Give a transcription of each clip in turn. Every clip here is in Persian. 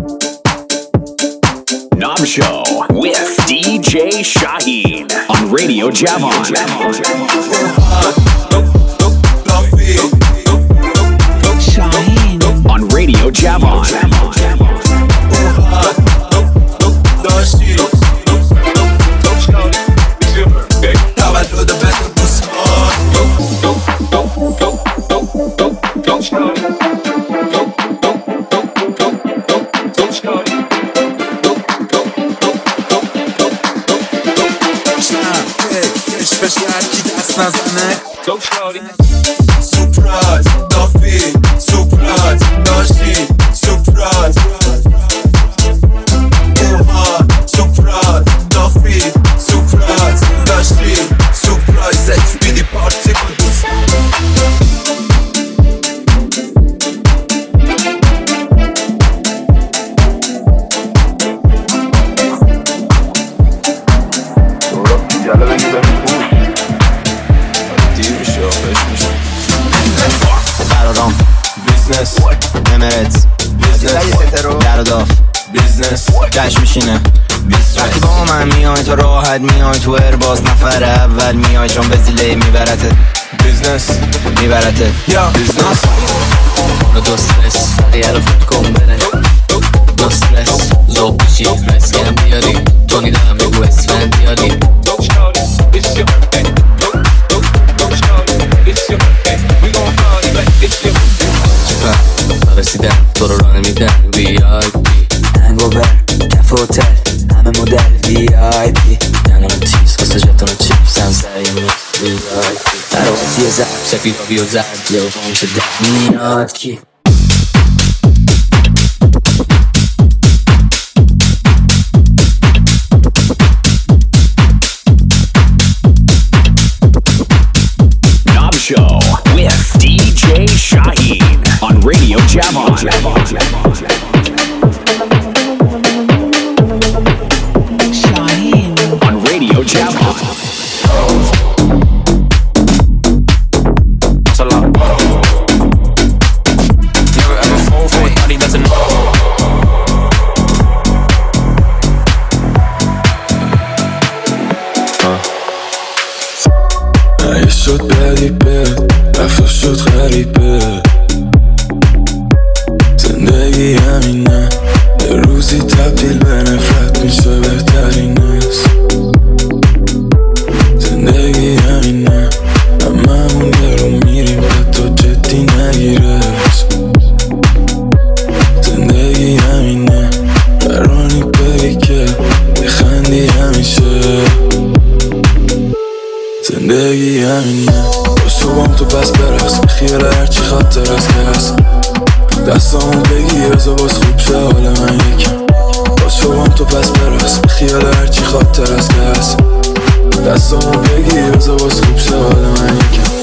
Knob Show with DJ Shaheen on Radio Javon. Shaheen on Radio Javon. Go shorty. Surprise, Duffy. Surprise, Nashi. Surprise. Surprise, Duffy. Surprise, Nashi. Surprise, sex with the particles. امرت درداف بیزنس دش میشینه وقتی با من میای تو راحت میای تو ارباز نفر اول میای چون به زیله میبرته بیزنس میبرته یا بیزنس دو استرس دیگه رو فکر کن بره دو استرس زوب بشی رسکم بیاری تو نیدم بگو اسفن بیاری رسیدم تو رو راه نمیدم VIP هنگوور کف هتل همه مدل VIP دنم تیز قصه جتون چیپس هم سعیم VIP درواتی زرد سفید آبی و زرد یه میشه در میاد کی Knob Show with DJ Shaheen on Radio Javon. Shaheen on Radio Javon. Never ever fall for it, money doesn't know. یه شد غریبه رفت شد غریبه زندگی همینه یه روزی تبدیل به نفرت میشه بهترین است زندگی همینه هممون یه رو میریم حتی جدی نگیرش زندگی همینه قرانی بگی که بخندی همیشه زندگی همینه باشو بام تو پس برقص بخیال هرچی خاطر از که هست دستامون بگی بزا باز خوب شه حال من یکم باشو بام تو پس برقص بخیال هرچی خاطر از که هست دستامون بگی بزا باز خوب شه حال من یکم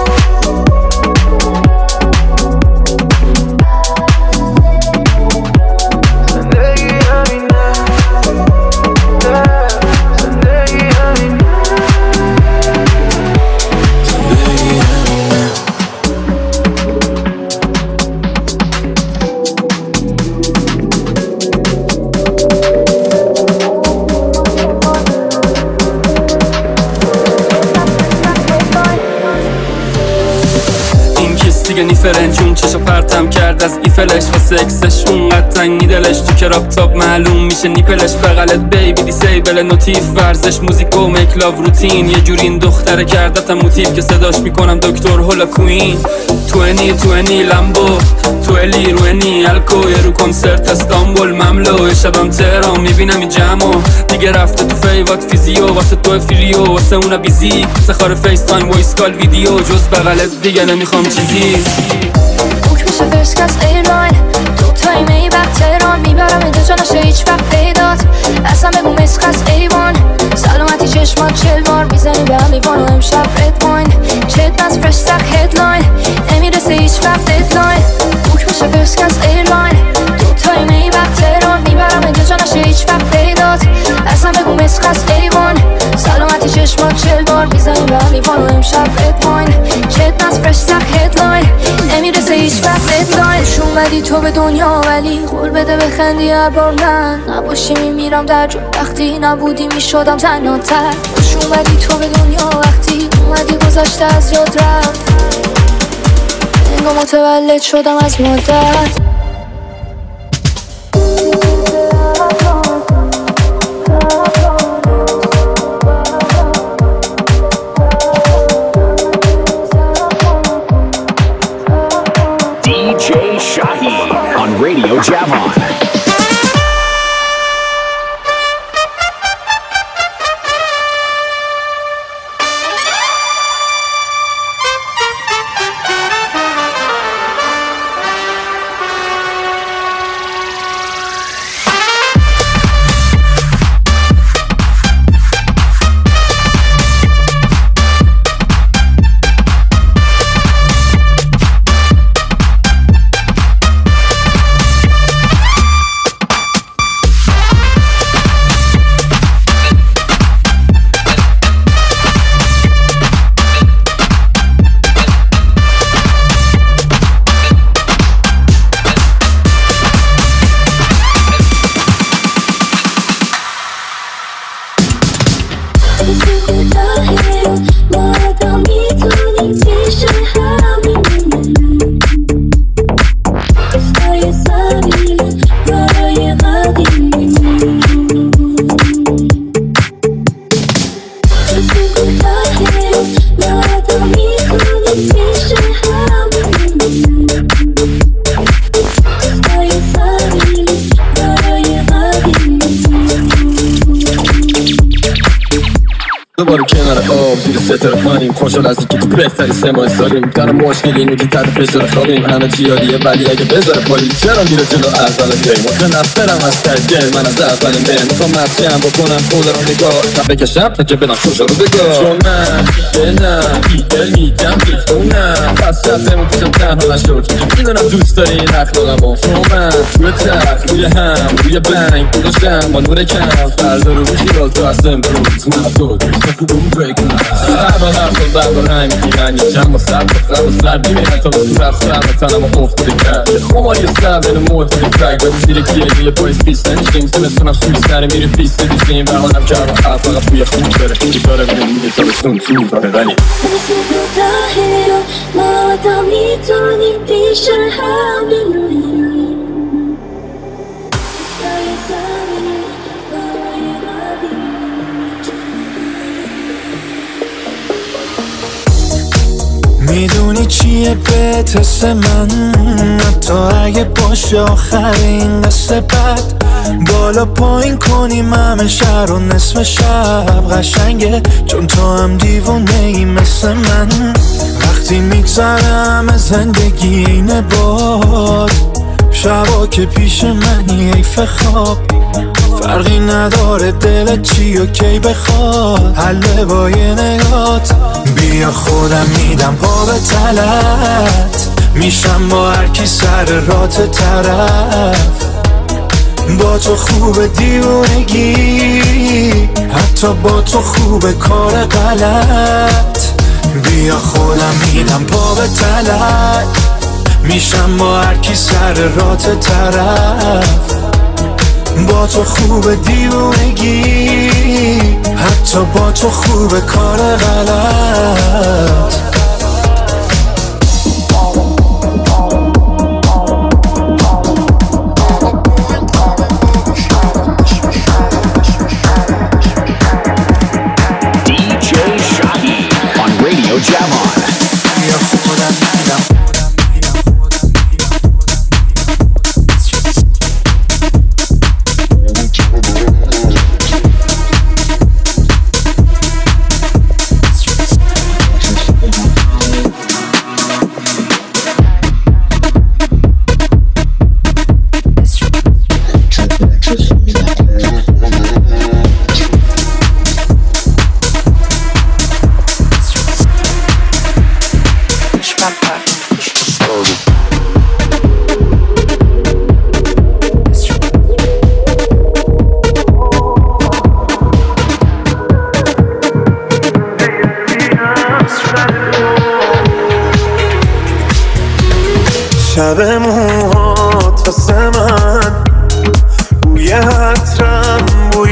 دیگه نیفرنجون چشو پرتم کرد از ایفلش و سکسش اونقدر تنگی دلش تو کراپ تاپ معلوم میشه نیپلش بغلت بیبی دیسیبل نوتیف ورزش موزیک و میک لاو روتین یه جوری این دختره کردتم موتیف که صداش میکنم دکتر هولا کوین 20 لامبو تو الی روینی الکو یه رو کنسرت استانبول مملو شبم تهران میبینم این جمعو دیگه رفته تو فیوات فیزیو واسه تو فیریو واسه اونا بیزی سخار فیس تایم وایس کال ویدیو جز بغلت دیگه نمیخوام چیزی بوک میشه فرست کس ایرلاین تو تایمه وقت تهران میبرم اینجا جا نشه هیچ وقت پیدات اصلا بگو مسخ ایوان سلامتی چشمات 40 بار میزنی به هم ایوان و امشب رد واین چت بس فرش سخ هدلاین نمیرسه هیچ وقت ددلاین بوک میشه فرست کس ایرلاین تو تایمه وقت تهران میبرم اینجا جا نشه هیچ وقت پیدات اصلا بگو مسخ ایوان سلامتی چشمات 40 بار میزنی به هم ایوان و امشب رد واین چت بس فرش سخ هدلاین نمیرسه هیچ وقت ددلاین شون اومدی تو به دنیا ولی قول بده بخندی هر بار من نباشی میمیرم در جا وقتی نبودی میشدم تنها تر خوش اومدی تو به دنیا وقتی اومدی گذشته از یاد رفت انگار متولد شدم از مادر DJ Shaheen on Radio Javon. دوباره کنار آب زیر ستاره خانیم خوشحال از اینکه تو بهتری 3 ماه سالیم دارم مشکل اینو که تحت فشار خوابیم همه چی یادیه ولی اگه بذاره پلیس چرا میره جلو از اول گیم واسه نفترم از ترگل من از اولین بیم میخوام مسیم بکنم خود رو نگاه تا بکشم تا که بدم خوش رو بگاه چون من دلم دل میگم بیتونم پس شبتمون پیشم تنها نشد که میدونم دوست داری این اخلاقم چون من روی تخت روی هم روی بنگ گذاشتم با نور کم فردا رو خیال تو از امروز من تو خوبم بگم سبا هفتون بابا رنگ میگن یه جمع و سب و خب و سر بیمینه تا بسید رفت سر و تنم و افتاده کرد خمار یه سر بین موت و دیفرک و زیر کیه یه پایز پیست نمیشیم سمستونم سوی سر میره پیست دیشیم برحالم کرد و حرف فقط بوی خوب داره خیلی داره بینه میگه تا بستون تو داره ولی ما تا میتونیم پیش هم بمونیم میدونی چیه به تست من حتی اگه باشه آخرین قصه بد بالا پایین کنیم همه شهر و نصف شب قشنگه چون تو هم دیوونه ای مثل من وقتی میگذرم از زندگی اینه باد شبا که پیش منی حیف خواب فرقی نداره دلت چی و کی بخواد حله با یه نگات بیا خودم میدم پا به تلت میشم با هر کی سر رات طرف با تو خوب دیوونگی حتی با تو خوب کار غلط بیا خودم میدم پا به تلت میشم با هر کی سر رات طرف با تو خوب دیوونگی حتی با تو خوب کار غلط DJ Shaheen on Radio Javon. بیا خودم میدم شب موها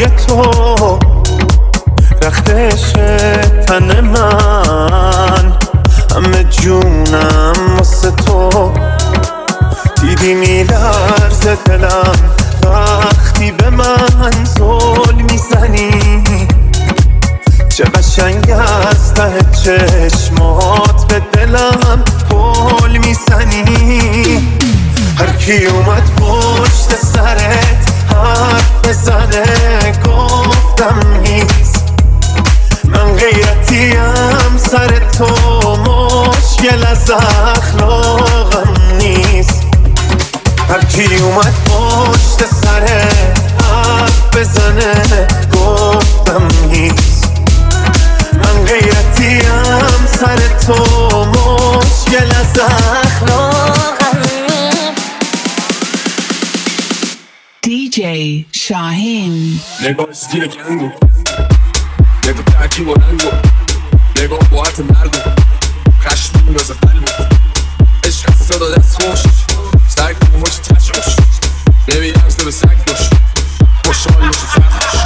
تو رختش تن من، همه جونم واسه تو. دیدی میلرزه دلم وقتی به من زل میزنی، چه قشنگ از ته چشمات به دلم پل میزنی. هر کی اومد پشت سرت حرف بزنه گفتم نیست، من غیرتیم سر تو مشکل از اخلاقم نیست. هر کی اومد پشت سرت حرف بزنه گفتم نیست، من غیرتیم سر تو مشکل از اخلاقم نیست. DJ Shaheen. نگاه استیل کنگو، نگاه ترکی و رنگو، نگاه باعت مرگو، خشم میندازه قلبو، عشق از صدا دست خوش، سرک موش تشوش، نبیرم سر سگ دوش، خوشحال میشه سخت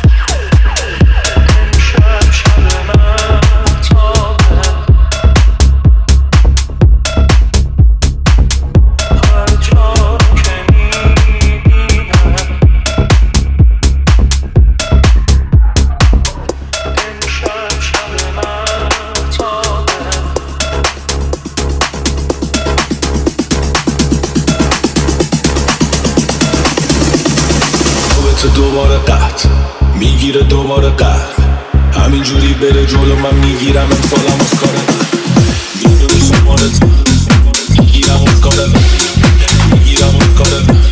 دوباره قط میگیره دوباره قط، همینجوری بره جلو من میگیرم امسالم از کار من، میدونی شماره تو میگیرم از کار من، میگیرم از کار من.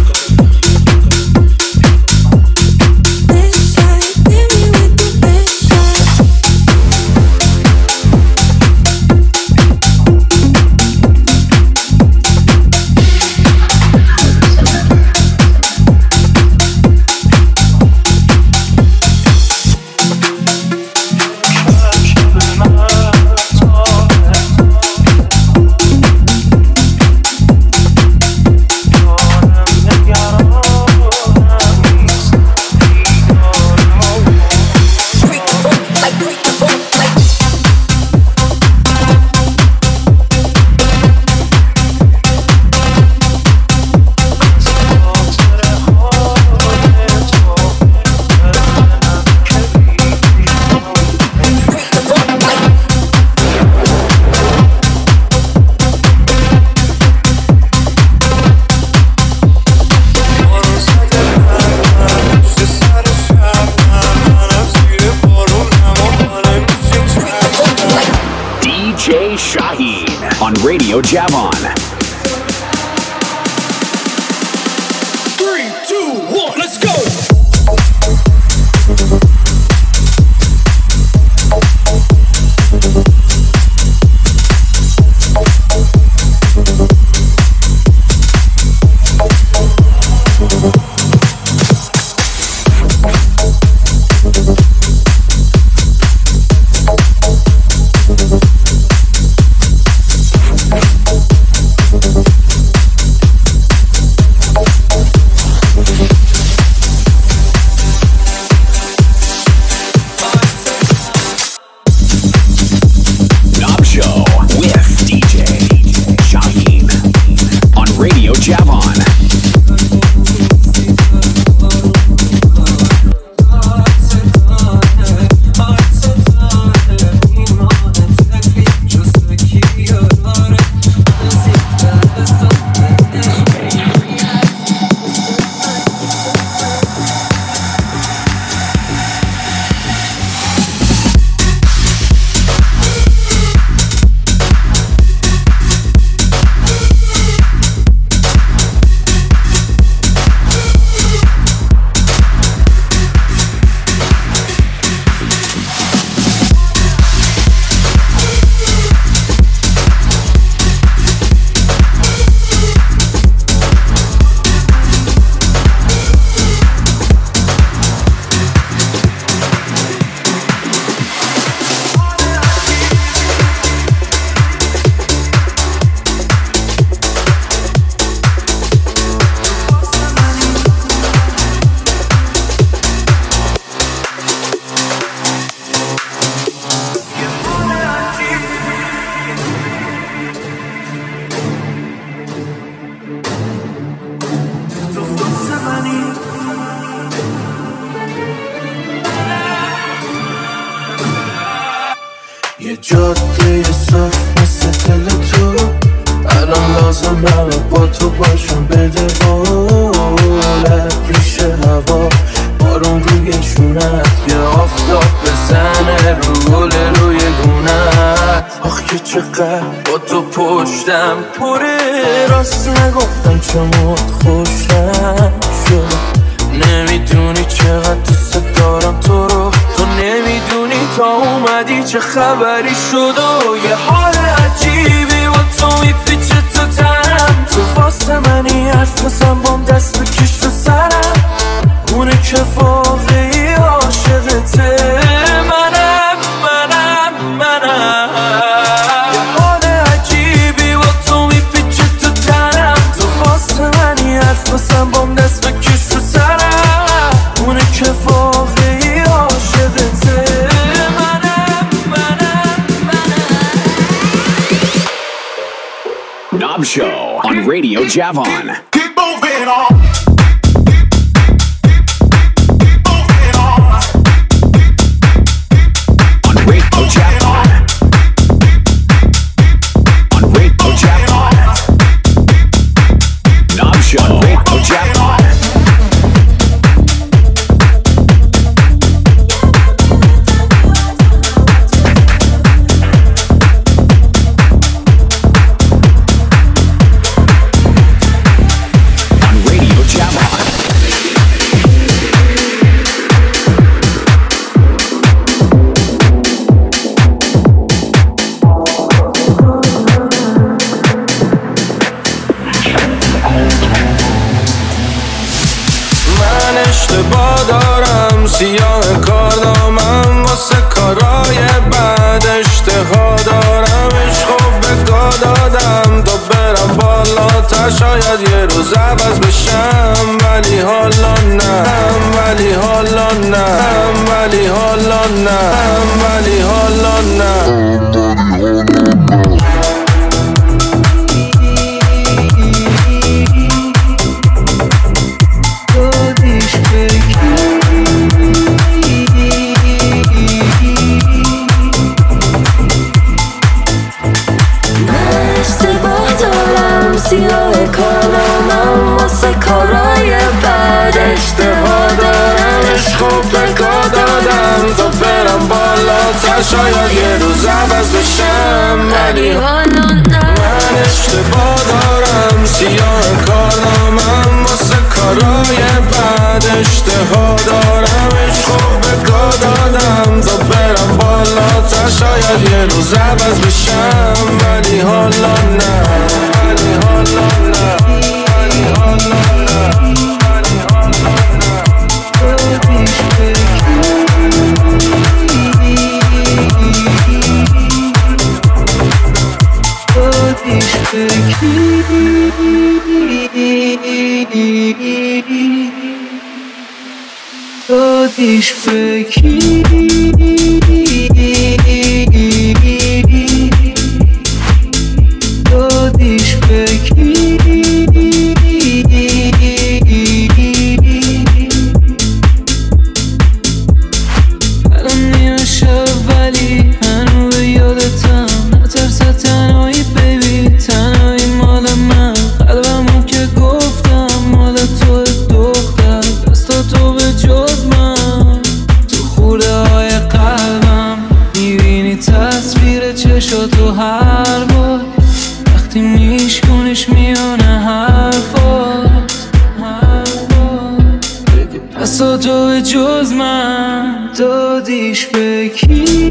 On Radio Javon. 3, 2, 1, let's go! جاده صف مثل دل تو، الان لازمه با تو باشم بده بولت ریشه هوا بارون روی شونت، یه آفتاب بزنه رو گل روی گونت. آخ که چقدر با تو پشتم پره، راست نگفتم چمت خوشم شد. نمیدونی چقدر دوست دارم تو رو، تو نمیدونی تا اومدی چه خبری شد و یه حال عجیبی با تو میپیچه تو تنم. تو واسه منی حرف بزن بام دست بکش تو سرم، اونه که واقعی عاشقته منم. یه حال عجیبی با تو میپیچه تو تنم، تو واسه منی حرف بزن بام دست بکش تو سرم، اونه که واقعی عاشقته منم. Knob Show on Radio Javon. Keep moving on. اشتباه دارم سیاه کارنامم واسه کارای بعد، اشتها دارم عشقو به گا دادم تا برم بالاتر، شاید یه روز عوض بشم ولی حالا نه، ولی حالا نه، ولی حالا نه، ولی حالا نه. سیاه کارنامم واسه کارای بعد، اشتها دارم عشقو به گا دادم تا برم بالاتر، شاید یه روز عوض بشم ولی حالا نه. من اشتباه دارم سیاه کارنامم واسه کارای بعد، اشتها دارم عشقو به گا دادم تا برم بالاتر، شاید یه روز عوض بشم ولی حالا نه. خودش بکی خودش بکی الان نیمه شب ولی هنوز یادتم، نترسه تنهایی بیبی، تنهایی مال من، قلبمو که گفتم مال تو دختر، دستا تو به جز من، تو خورده های قلبم میبینی تصویر چشاتو هر بار وقتی میشکنش میونه حرفات، دستا تو به جز من دادیش به کی؟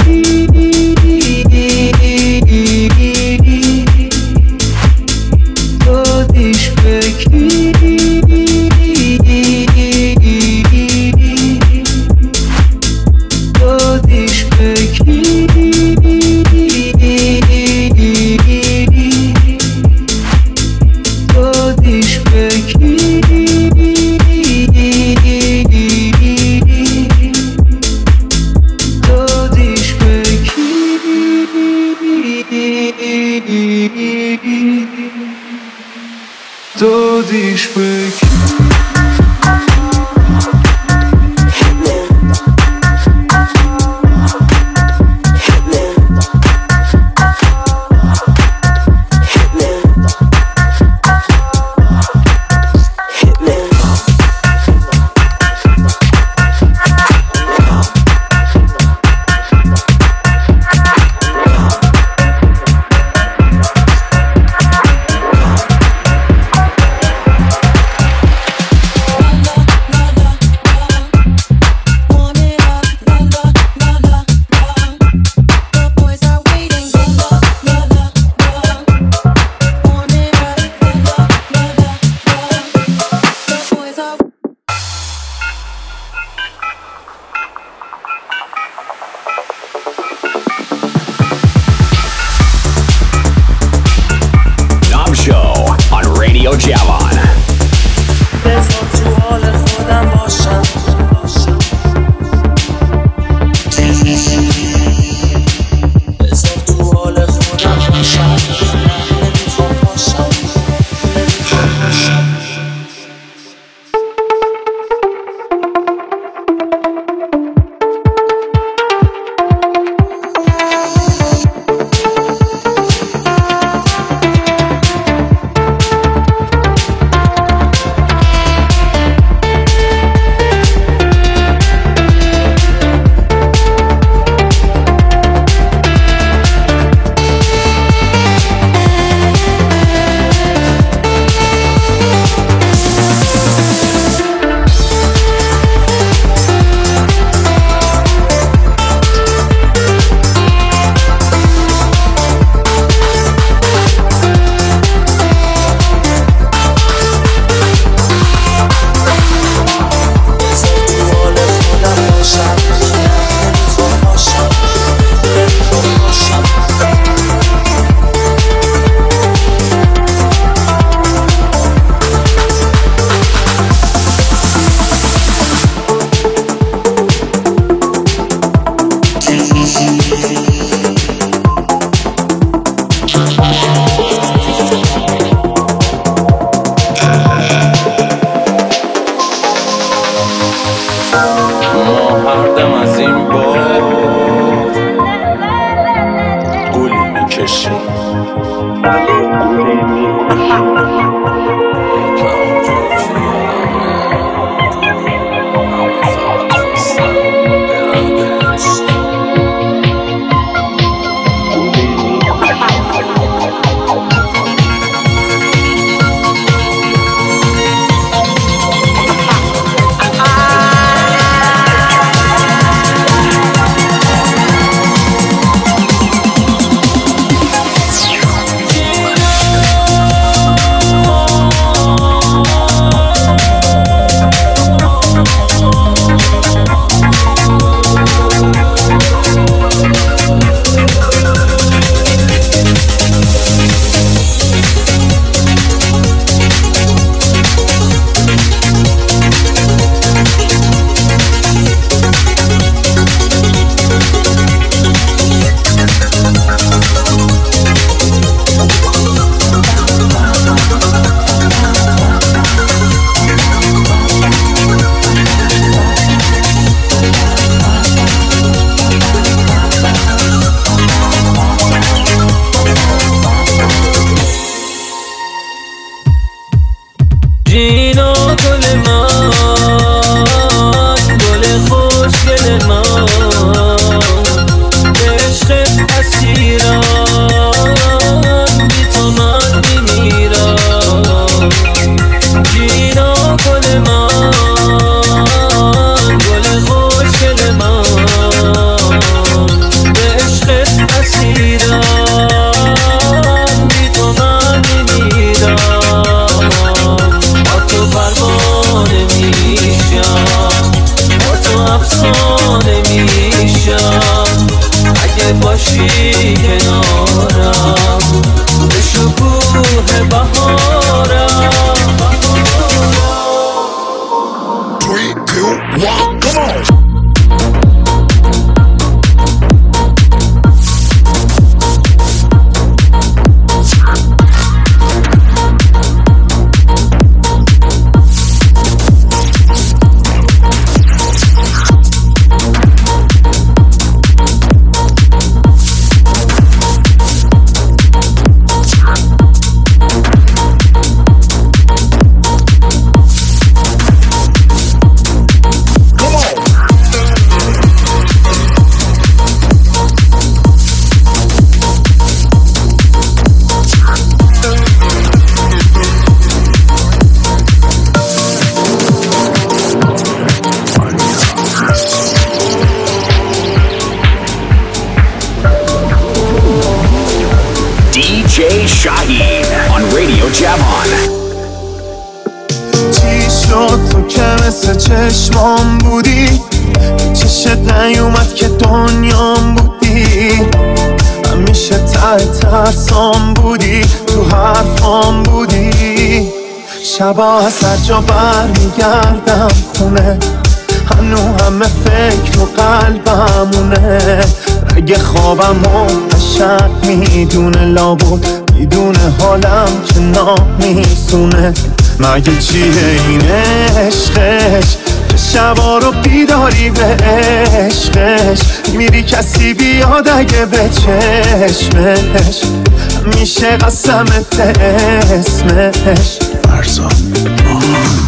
دادیش به کی؟ دادیش به کی؟ دادیش به کی؟ دادیش به کی؟ دادیش به کی؟ 2, 1, come on. DJ Shaheen on Radio Javon. چی شد تو که مثل چشمام بودی، چشت نیومد که دنیام بودی، همیشه ته ترسام بودی، تو حرفام بودی. شبا از هر جا برمیگردم خونه، هنو همه فکر و قلبمونه. اگه خوابمو قشنگ میدونه، لابد میدونه حالم چه نامیسونه. مگه چیه این عشقش که شبا رو بیداری به عشقش، میری کسی بیاد اگه به چشمش، میشه قسمت اسمش فرزاد.